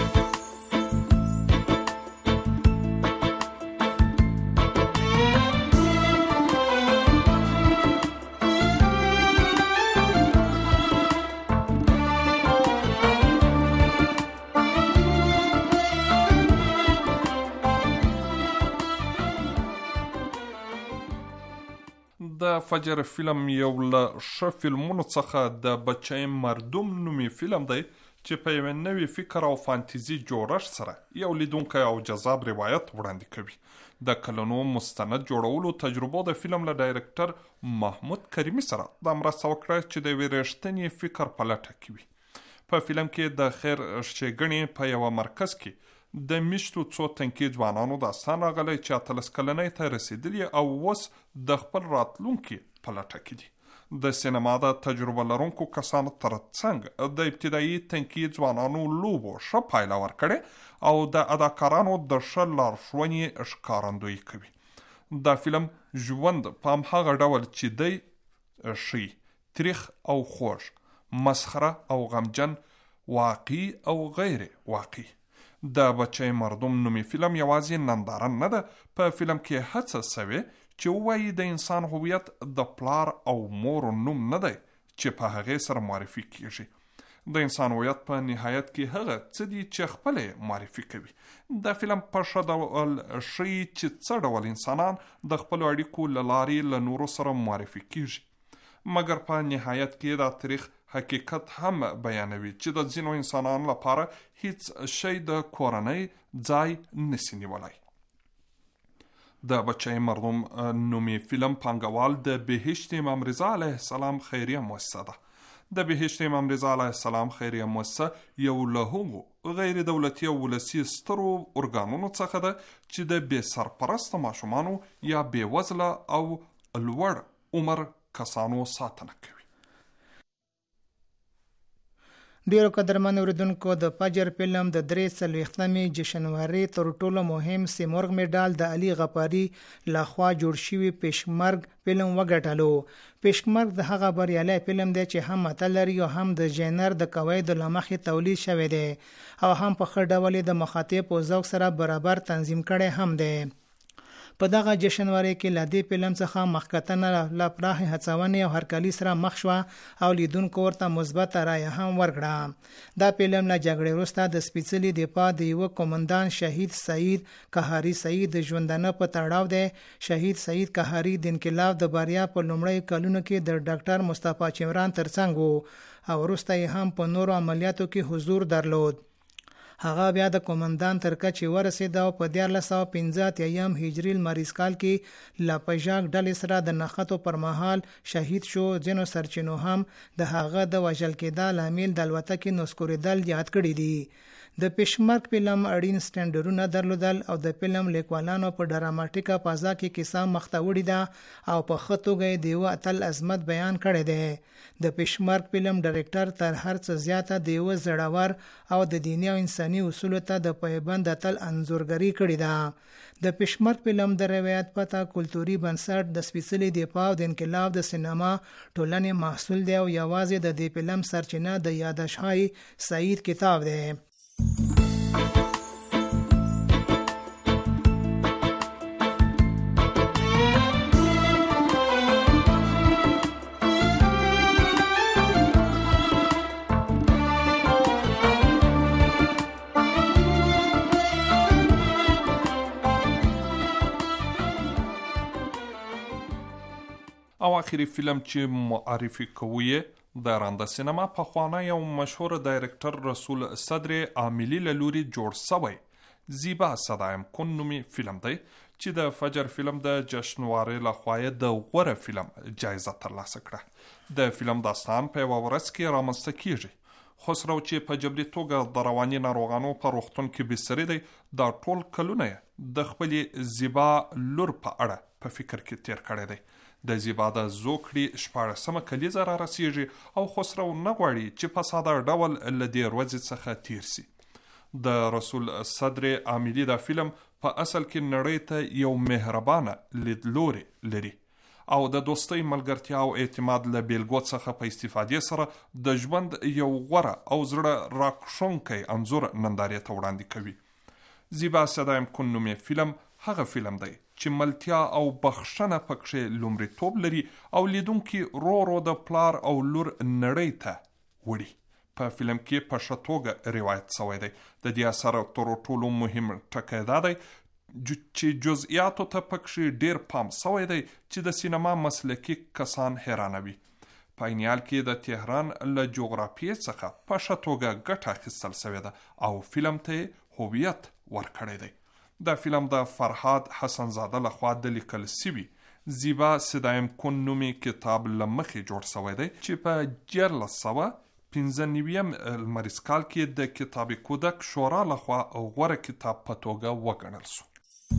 د فجر فلم یو له ښه فلمونو څخه د بچی مردم نومي فلم دی چې په یو نوي فکر او فانتزي جوړښت سره یو لیدونکی او جذاب روایت وړاندې کوي. د کلونو مستند جوړولو تجربو د فلم له ډایرکټر محمود کریمي سره د مرسته وکړه چې د یوې رښتینې فکر په لټه کې وي. په فلم کې د خیر ښېګڼې په یوه مرکز کې د میشتو څو تنکي ځوانانو داستان راغلی چې 13 کلنۍ ته رسیدلي او اوس د خپل راتلونکي په لټه کې دي. د سینما د تجربه لرونکو کسانو ترڅنګ د ابتدایي تنکي ځوانانو لوبو ښه پایله ورکړې او د اداکارانو د ښه لارښوونې ښکارندویي کوي. دا فلم ژوند په هماغه ډول چې دی ښیي، تریخ او خوږ، مسخره او غمجن، واقعي او غیر واقعي. د بچی مردم نومي فلم یوازې ننداره نه ده. په فلم کې هڅه سوې چې ووایي د انسان هویت د پلار او مور نوم نه دی چې په هغې سره معرفي کیږي. د انسان هویت په نهایت کې هغه څه دي چې خپل معرفي کوي. د فلم په ښه ډول ښیي چې څه ډول انسانان د خپلو اړیکو له لارې له نورو سره معرفي کیږي، مګر په نهایت کې دا تاریخ حقیقت هم بیانوي چې د ځینو انسانانو لپاره هیڅ شی د کورنۍ ځای نسی نیولی. د بچی مردم نومي فلم پانګوال د بهشت امام رضا علیه السلام خیریه مؤسسه ده. د بهشت امام رضا علیه السلام خیریه مؤسسه یو له هغو غیر دولتي او ولسي سترو ارګانونو څخه ده چې د بې سرپرسته ماشومانو یا بې وزله او لوړ عمر کسانو ساتنه کوي. ډیرو قدرمن اوریدونکو، د فجر فلم د 43مې جشنواري تر ټولو مهم سیمرغ میډال د علي غفاري لخوا جوړ شوی پېشمرګ فلم وګټلو. پېشمرګ د هغه بریالي فلم دی چې هم متل لري او هم د ژانر د قواعدو له مخې تولید شوی دی او هم په ښه ډول د مخاطب او ذوق سره برابر تنظیم کړی هم دی. په دغه جشنواري کې له دې فلم څخه مخکتنه لا پراخ هڅونې او هرکلی سره مخ شو او لیدونکو ورته مثبت رایه هم ورکړه. دا فلم له جګړې وروسته د سپېڅلي دفاع د یو قومندان شهید سعید کهاري سعید د ژوندانه په تړاو دی. شهید سعید کهاري د انقلاب د بریا په لومړیو کلونو کې د ډاکټر مصطفی چمران ترڅنګ وو او وروسته یې هم په نورو عملیاتو کې حضور درلود. هغه بیا د قومندان تر کچې ورسېد او په 1415 هجري لمریز کال کې لا پژاک ډلې سره د نښتو پر مهال شهید شو. ځینو سرچینو هم د هغه د وژل کېدا لامل د الوتکې نسکورېدل یاد کړي دي. د پېشمرګ فلم اړین سټنډرونه درلودل او د فلم لیکوالانو په ډراماتیکه فضا کې کیسه مخته وړې ده او په ښه توګه یې د یوه اتل عظمت بیان کړی دی. د پېشمرګ فلم ډایرکټر تر هر څه زیاته د یوه زړور او د دیني او انساني اصولو ته د پایبند اتل انځورګري کړې ده. د پېشمرګ فلم د روایت پته کلتوري بنسټ د سپېڅلي دفاع او د انقلاب د سینما ټولنې محصول دی او یوازې د دې فلم سرچینه د یاداشت‌های سعید کتاب دی. او آخري فلم چې معرفي کوي د رانده سینما پخوانی او مشهور ډایرکټر رسول صدر عاملی له لوري جوړ شوی زیبا صدایم کن نومي فلم دی چې د فجر فلم د جشنوارې لخوا د غوره فلم جایزه ترلاسه کړه. د فلم داستان په یوه ورځ کې رامنځته کیږي. خسرو چې په جبري توګه د رواني ناروغانو په روغتون کې بستري دی، دا ټول کلونه د خپلې زیبا لور په اړه په فکر کې تیر کړی دی. د زیبا د زوکړې 14مه کلیزه را رسیږي او خسرو نه غواړي چې په ساده ډول له دې ورځې څخه تیر سي. د رسول صدر عاملی دا فلم په اصل کې نړۍ ته یو مهربانه لیدلوري لري او د دوستۍ، ملګرتیا او اعتماد له بیلګو څخه په استفادې سره د ژوند یو غوره او زړه راکښونکی انځور نندارې ته وړاندې کوي. زیبا صدایم کن نومي فلم هغه فلم دی چې ملتیا او بخښنه پکښې لومړیتوب لري او لیدونکي رو د پلار او لور نړۍ ته وړي. په فلم کې په ښه توګه روایت شوی دی. د دې اثر تر ټولو مهم ټکی دا دی چې جزئیاتو ته پکښې ډیر پام شوی دی چې د سینما مسلکي کسان حیرانوي. په عین حال کې د تهران له جغرافیې څخه په ښه توګه ګټه اخیستل شوې ده او فلم ته هویت ورکړی دی. دا فلم د فرهاد حسن زاده لخوا د لیکل شوي زیبا صدایم کن نومي کتاب له مخې جوړ شوی دی چې په 1995 لمریز کال کې د کتاب کودک شورا لخوا غوره کتاب په توګه وګڼل شو.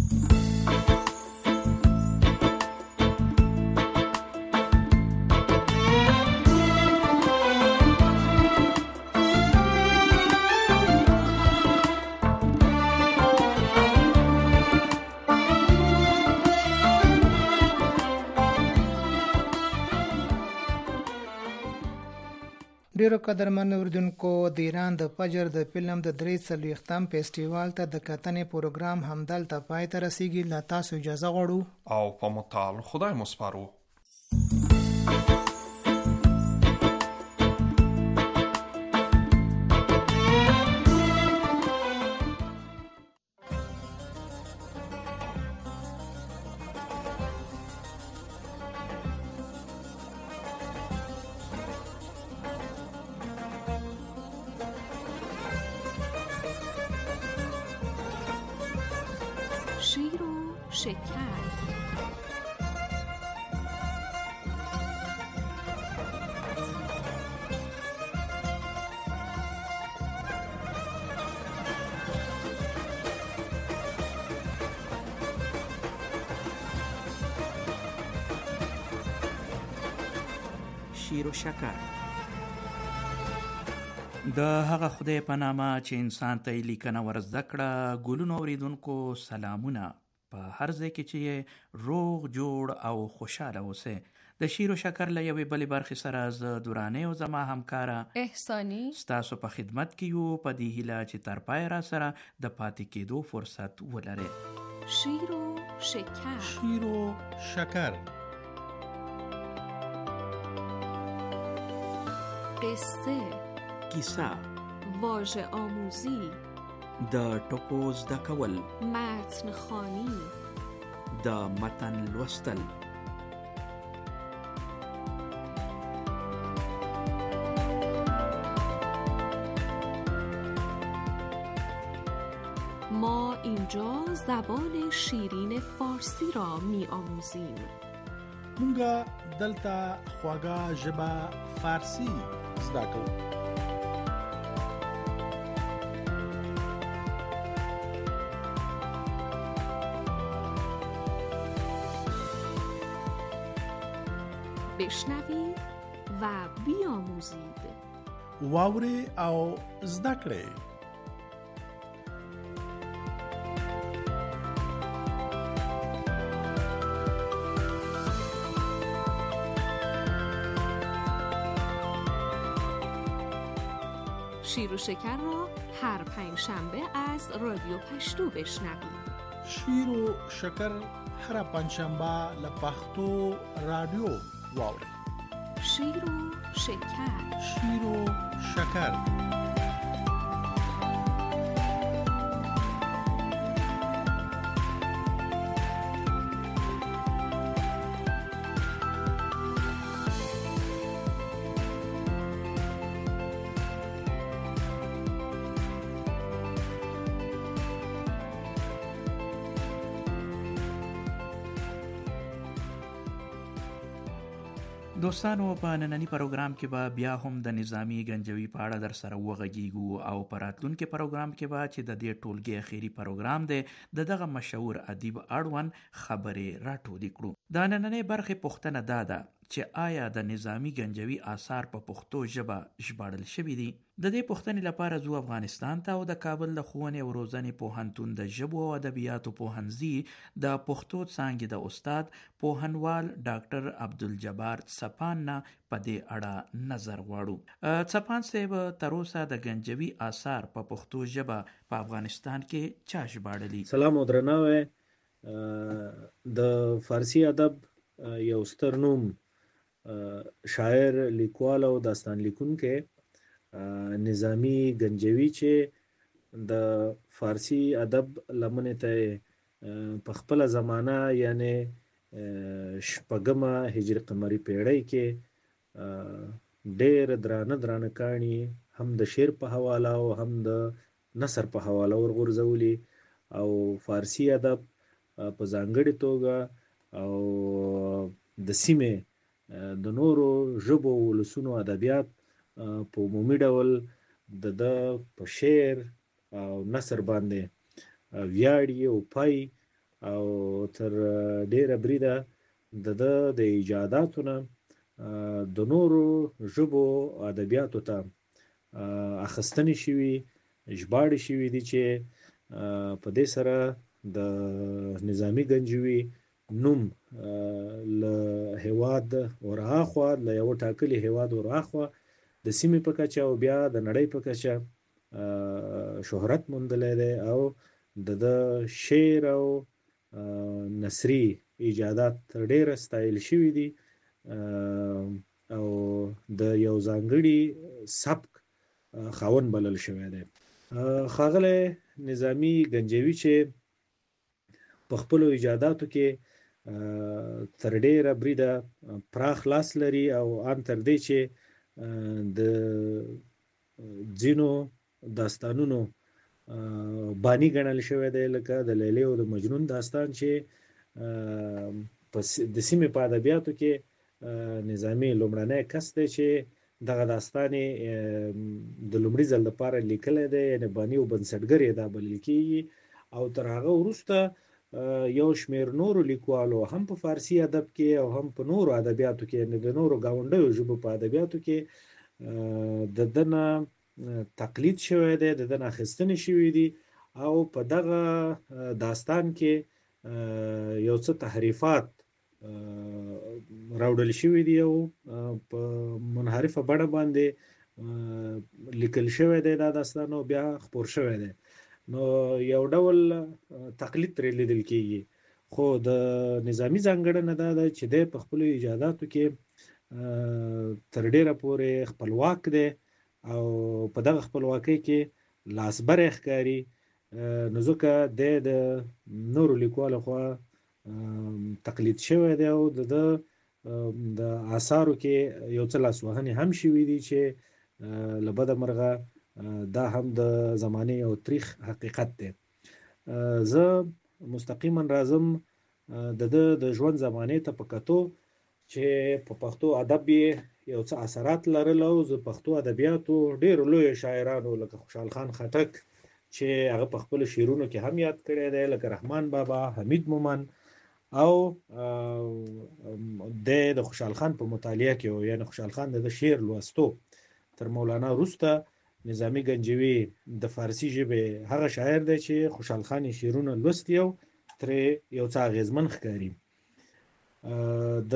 ډیرو قدرمن اوریدونکو، د ایران د فجر د فلم د 43م فیسټیوال ته د کتنې پروګرام همدلته پای ته رسیږي. له تاسو اجازه غواړو او په متعال خدای مو سپارو. شیر و شکر. شیر و شکر د هغه خدای په نامه چې انسان ته لیکنه ورزده کړه. ګلونو اوریدونکو سلامونه، په هر ځای کې چې روغ جوړ او خوشاله اوسئ. د شیر و شکر له یوې بلې برخې سره زه درانه او زما همکاره احسانی ستاسو په خدمت کې یو، په دې هیله چې تر پای را سره د پاتې کېدو فرصت ولرئ. شیر و شکر. شیر و شکر. قصه، کیسه، واژه آموزی، د ټکو زده کول، متن خوانی، د متن لوستل. ما اینجا زبان شیرین فارسی را می آموزیم. مونږه دلته خواږه ژبه فارسی زده کوو. بشنوید و بیاموزید. واورئ او زده کړئ. شیر و شکر را هر پنجشنبه از رادیو پشتو بشنوید. شیر و شکر هر پنجشنبه له پښتو رادیو واورئ. شیر و شکر. شیر و شکر. دوستانو په نننی پروګرام کې به بیا هم د نظامی گنجوي په اړه در سره وغږیږو او په راتلونکي پروګرام کې به چې د دې ټولګي اخیری پروګرام دی دغه مشهور ادیب اړوند خبرې راټولې کړو. د نننۍ برخې پوښتنه دا ده چې آیا د نظامی گنجوي آثار په پښتو ژبه ژباړل شوي دي؟ د دې پوښتنې لپاره ځو افغانستان ته او د کابل د ښوونې او روزنې پوهنتون د ژبو او ادبیاتو پوهنځي د پښتو څانګې د استاد پوهنوال ډاکټر عبدالجبار څپان نه په دې اړه نظر غواړو. څپان صاحب، تر اوسه د گنجوي آثار په پښتو ژبه په افغانستان کې چا ژباړلي؟ سلام او درناوی. د فارسی ادب یو ستر نوم شاعر، لیکوال او داستان لیکونکی نظامی گنجوي چې د فارسی ادب لمنې ته په خپله زمانه یعنی شپږمه هجري قمري پیړۍ کې ډېر درانه کاڼي هم د شعر په حواله او هم د نثر په حواله ورغورځولي او فارسی ادب په ځانګړې توګه او د سیمې د نورو ژبو ولسونو ادبیات په عمومي ډول د په شعر او نثر باندې ویاړي او پای او تر ډیره بریده د ایجاداتو نه د نورو ژبو ادبیاتو ته اخیستنې شوي، ژباړې شوي دي چې په دې سره د نظامی گنجوي نوم له هیواد ورهاخوا، له یو ټاکلي هیواد ورهاخوا د سیمې په کچه او بیا د نړۍ په کچه شهرت موندلی دی او د شعر او نثري ایجادات تر ډیره ستایل شوي دي او د یو ځانګړي سبک خاوند بلل شوی دی. ښاغلی نظامی گنجوي چې په خپلو ایجاداتو کې تر ډیره بریده پراخ لاس لري او ان تر دې چې د ځینو داستانونو بانی ګڼل شوی دی، لکه د لیلی او د مجنون داستان چې د سیمې په ادبیاتو کې نظامی لومړنی کس دی چې دغه داستان د لومړي ځل لپاره لیکلی دی، یعنی بانی او بنسټګر یې دا بلل کېږي. او تر هغه وروسته یو شمیر نورو لیکوالو هم په فارسی ادب کې او هم په نورو ادبیاتو کې، یعنی د نورو ګاونډیو ژبو په ادبیاتو کې د دنه تقلید شوی دی، د دنه اخیستنې شوي دي او په دغه داستان کې یو څه تحریفات راوړل شوي دي او په منحرفه بڼه باندې لیکل شوی دی دا داستان او بیا خپور شوی دی. نو یو ډول تقلید ترې لیدل کېږي، خو د نظامی ځانګړنه دا ده چې دی په خپلو ایجاداتو کې تر ډیره پورې خپلواک دی او په دغه خپلواکۍ کې لاسبری ښکاري. نو ځکه دی د نورو لیکوالو خوا تقلید شوی دی او د آثارو کې یو څه لاسوهنې هم شوي دي چې له بده مرغه دا هم د زمانې او تاریخ حقیقت دی. زه مستقیما راځم د ژوند زمانې ته په کتو چې په پښتو ادب یو څه اثرات لرل او د پښتو ادبیاتو ډېرو لویو شاعرانو لکه خوشحال خان خټک چې هغه په خپلو شعرونو کې هم یاد کړی دی، لکه رحمان بابا، حمید مومن او د خوشحال خان په مطالعه کې، یعنی خوشحال خان د شعر لوستو تر مولانا وروسته نظامی گنجوی د فارسی ژبې هغه شاعر دی چې خوشحال خان شعرونه لوستی او ترې یو څه اغیزمن ښکاري. د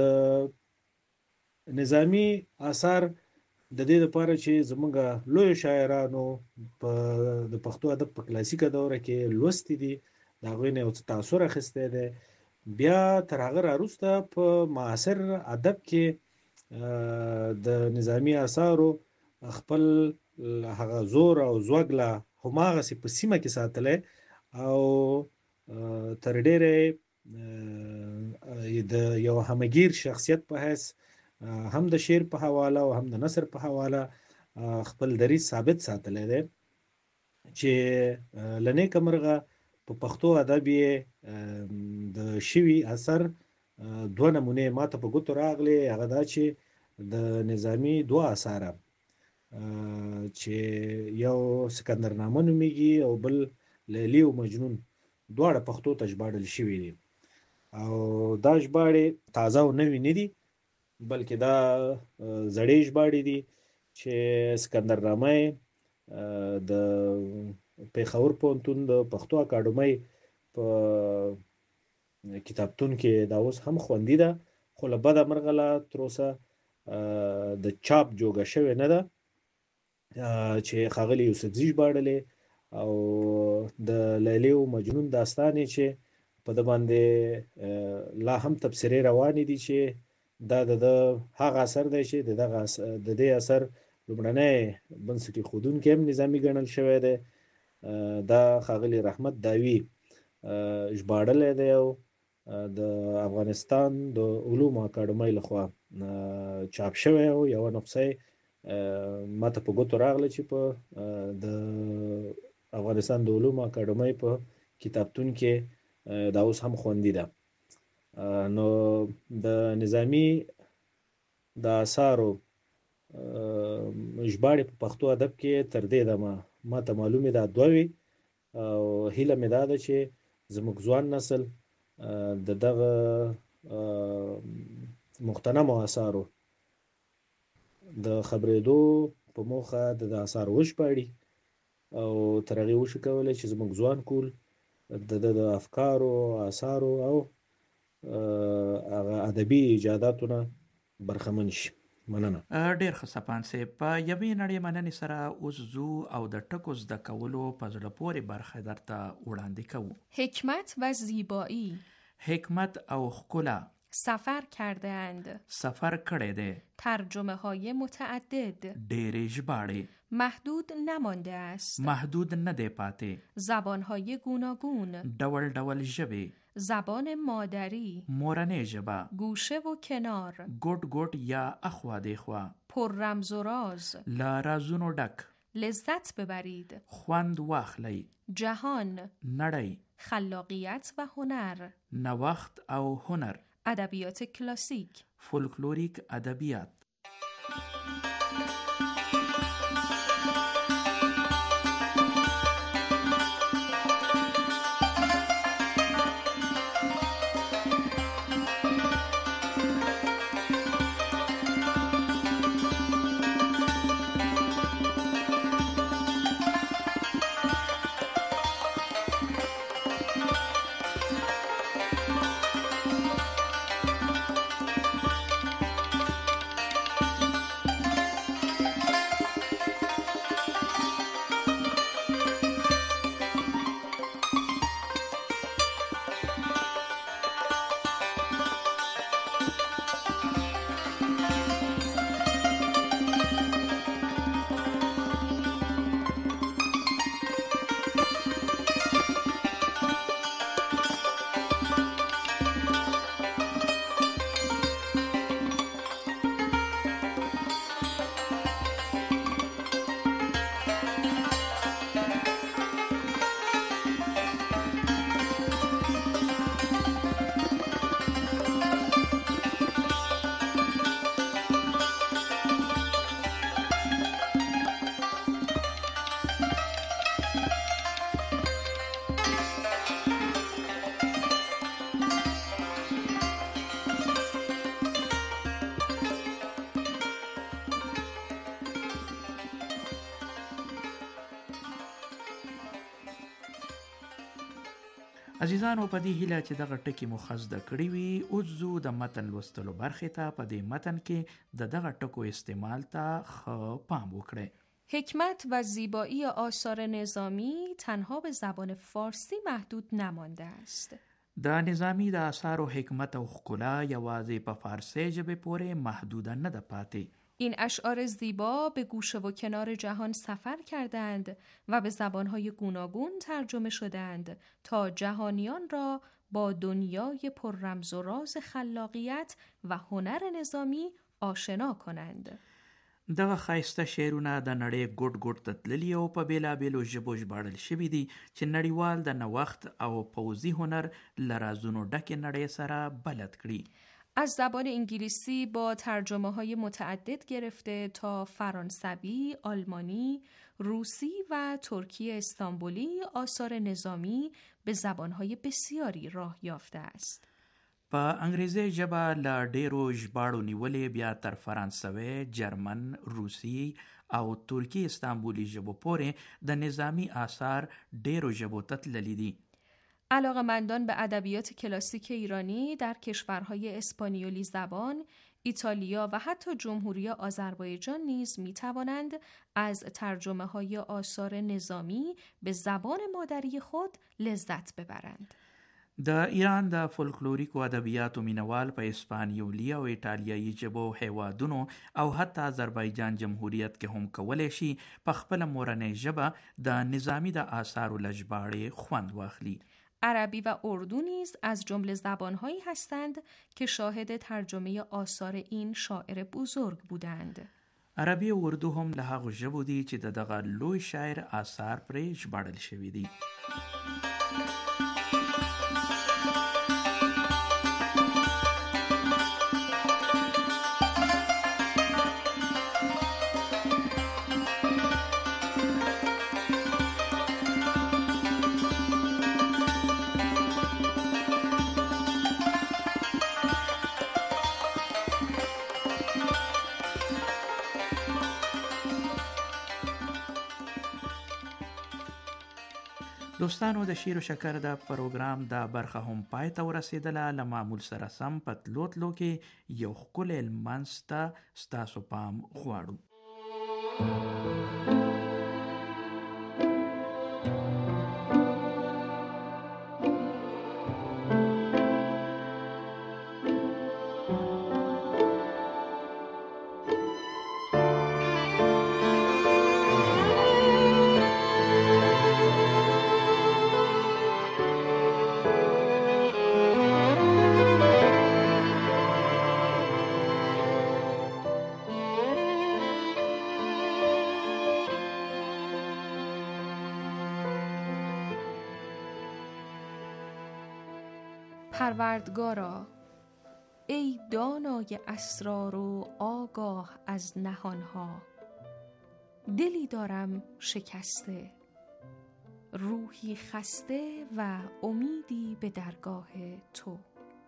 نظامی آثار د دې لپاره چې زمونږ لوی شاعرانو په د پښتو ادب په کلاسیکه دوره کې لوستي دي، د هغوی نه یو څه تاثر اخیستی دی. بیا تر هغه راوروسته په معاصر ادب کې د نظامی آثارو خپل هغه زور او زوږ لا هماغسې په سیمه کې ساتلی او تر ډېرې د یو همګیر شخصیت په حیث هم د شعر په حواله او هم د نثر په حواله خپل دریځ ثابت ساتلی دی چې له نیکه مرغه په پښتو ادب یې د شوي اثر دوه نمونې ماته په ګوتو راغلې. هغه دا چې د نظامي دوه اثاره چې یو سکندرنامه نومیږي او بل لیلی او مجنون، دواړه پښتو ته ژباړل شوي دي او دا ژباړې تازه او نوي نه دي، بلکې دا زړې ژباړې دي چې سکندرنامه د پیښور پوهنتون د پښتو اکاډمۍ په کتابتون کې دا اوس هم خوندي ده، خو له بده مرغه لا تر اوسه د چاپ جوګه شوې نه ده چې ښاغلي یوسفزي ژباړلې. او د لیلی او مجنون داستان چې په ده باندې لا هم تبصرې روانې دي چې دا د هغه اثر دی چې د دې اثر لومړنی بنسټي ښودونکی هم نظامي ګڼل شوی دی. دا ښاغلي رحمت داوي ژباړلی دی او د افغانستان د علومو اکاډمۍ لخوا چاپ شوی او یوه نسخه ماته په ګوتو راغله چې په د افغانستان د علومو اکاډمۍ په کتابتون کې دا اوس هم خوندي ده. نو د نظامي د آثارو ژباړې په پښتو ادب کې تر دې دمه ماته معلومې دا دوه وي او هیله مې دا ده چې زموږ ځوان نسل د دغه مختنمو آثارو د خبرېدو په موخه د آثار وژباړي او تر هغې وشي کولی چې زموږ ځوان کول د افکارو، آثارو او هغه ادبي ایجاداتونه برخمن شي. مننه. ډېر ښه سپان صاحب، په یوې نړۍ مننې سره اوس ځو او د ټکو زده کولو په زړه پورې برخه درته وړاندې کوو. حکمت و زیبایی. حکمت او ښکلا سفر کرده اند. سفر کړی دی. ترجمه های متعدد. ډېرې ژباړې. محدود نمانده است. محدود نه دی پاتې. زبان های گوناگون. ډول ډول ژبې. زبان مادری. مورنۍ ژبه. گوشه و کنار. ګوټ ګوټ یا اخوا دیخوا. پر رمز و راز. له رازونو ډک. لذت ببرید. خوند واخلی. جهان. نړۍ. خلاقیت و هنر. نوښت او هنر. ادبیات کلاسیک. فولکلوریک ادبیات. عزیزانو په دې هیله چې دغه ټکي مو ښه زده کړي وي، اوس ځو د متن لوستلو برخې ته. په دې متن کې د دغه ټکو استعمال ته ښه پام وکړئ. حکمت و زیبایی آثار نظامی تنها به زبان فارسی محدود نمانده است. د نظامی د آثارو حکمت او ښکلا یوازې په فارسی ژبې پورې محدوده نه ده پاتې. این اشعار زیبا به گوشه و کنار جهان سفر کردند و به زبانهای گوناگون ترجمه شدند تا جهانیان را با دنیای پر رمز و راز خلاقیت و هنر نظامی آشنا کنند. دغه ښایسته شعرونه د نړۍ ګوټ ګوټ ته تللي او په بېلابېلو ژبو ژباړل شوي دي چې نړیوال د نوښت او پوځي هنر له رازونو ډکې نړۍ سره بلد کړي. از زبان انگلیسی با ترجمه های متعدد گرفته تا فرانسوی، آلمانی، روسی و ترکی استانبولی آثار نظامی به زبانهای بسیاری راه یافته است. په انګریزي ژبه له ډیرو ژباړو نیولې بیا تر فرانسوي، جرمن، روسي او ترکی استانبولی ژبو پورې د نظامی آثار ډیرو ژبو ته تللي دي. علاقه‌مندان به ادبیات کلاسیک ایرانی در کشورهای اسپانیولی زبان، ایتالیا و حتی جمهوری آذربایجان نیز می‌توانند از ترجمه‌های آثار نظامی به زبان مادری خود لذت ببرند. د ایران د فولکلوریکو ادبیاتو مینوال په اسپانیولی او ایټالیایي ژبو هیوادونو او حتی آذربایجان جمهوریت کې هم کولی شي په خپله مورنۍ ژبه د نظامی د آثارو له ژباړې خوند واخلي. عربی و اردو نیز از جمله زبانهایی هستند که شاهد ترجمه آثار این شاعر بزرگ بودند. عربی و اردو هم له هغو ژبو دي چې د دغه لوی شاعر آثار پرې ژباړل شوي دي. دوستانو د شیر و شکر د پروګرام دا برخه هم پای ته ورسېدله. له معمول سره سم په تلو تلو کې یو ښکلی لمانځ ته ستاسو پام غواړو. پروردگارا، ای دانای اسرار و آگاه از نهانها، دلی دارم شکسته، روحی خسته و امیدی به درگاه تو.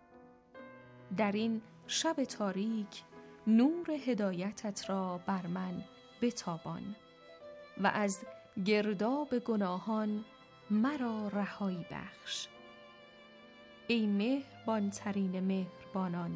در این شب تاریک نور هدایتت را بر من بتابان و از گرداب گناهان مرا رهایی بخش. ای مهربان ترین مهربانان،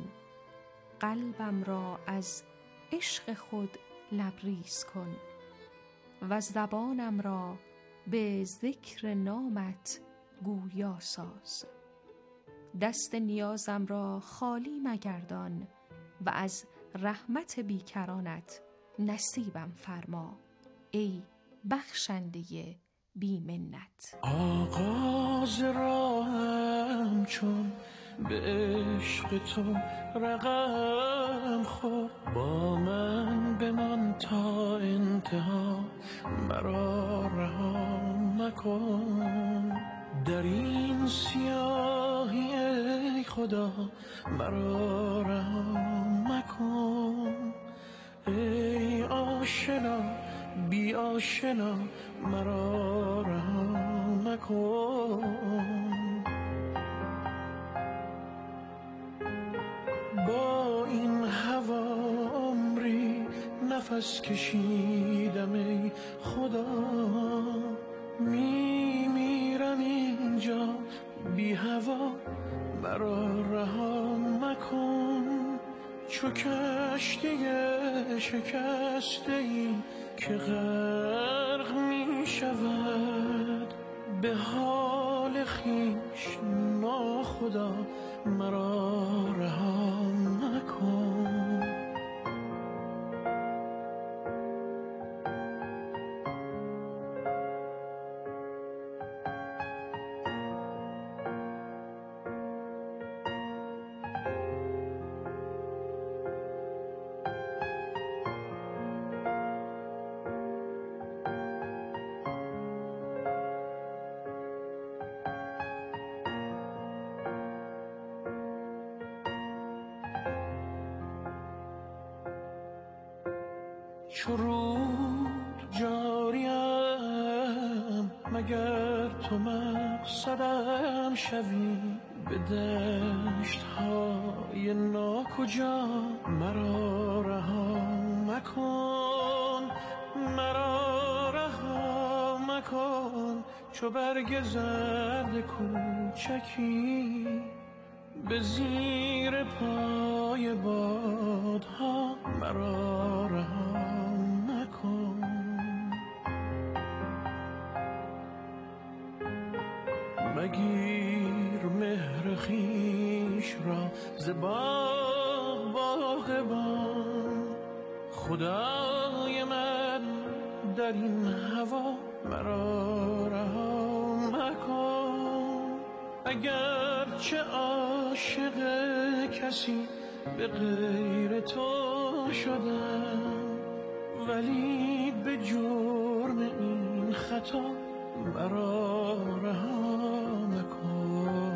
قلبم را از عشق خود لبریز کن و زبانم را به ذکر نامت گویا ساز. دست نیازم را خالی مگردان و از رحمت بیکرانت نصیبم فرما، ای بخشنده بی منت. آغاز راهم چون به عشق تو رقم خورد، با من بمان تا انتها، مرا رها مکن. در این سیاهی ای خدا مرا رها مکن. ای آشنا بی آشنا مرا رها مکن. با این هوا عمری نفس کشیدم ای خدا، میمیرم اینجا بی هوا مرا رها مکن، چو کشتی شکسته ای که غرق می شود. به حال خویش ناخدا مرا رها مکن. چو رود جاریم مگر تو مقصدم شوی، به دشت های ناکجا مرا رها مکن، مرا رها مکن. چو برگ زرد کوچکی به زیر پای بادها مرا رها مکن. مگیر مهر خویش را ز باغبان، خدای من در این هوا مرا رها مکن. اگر چه عاشق کسی به غیر تو شدم، ولی به جرم این خطا مرا رها مکن.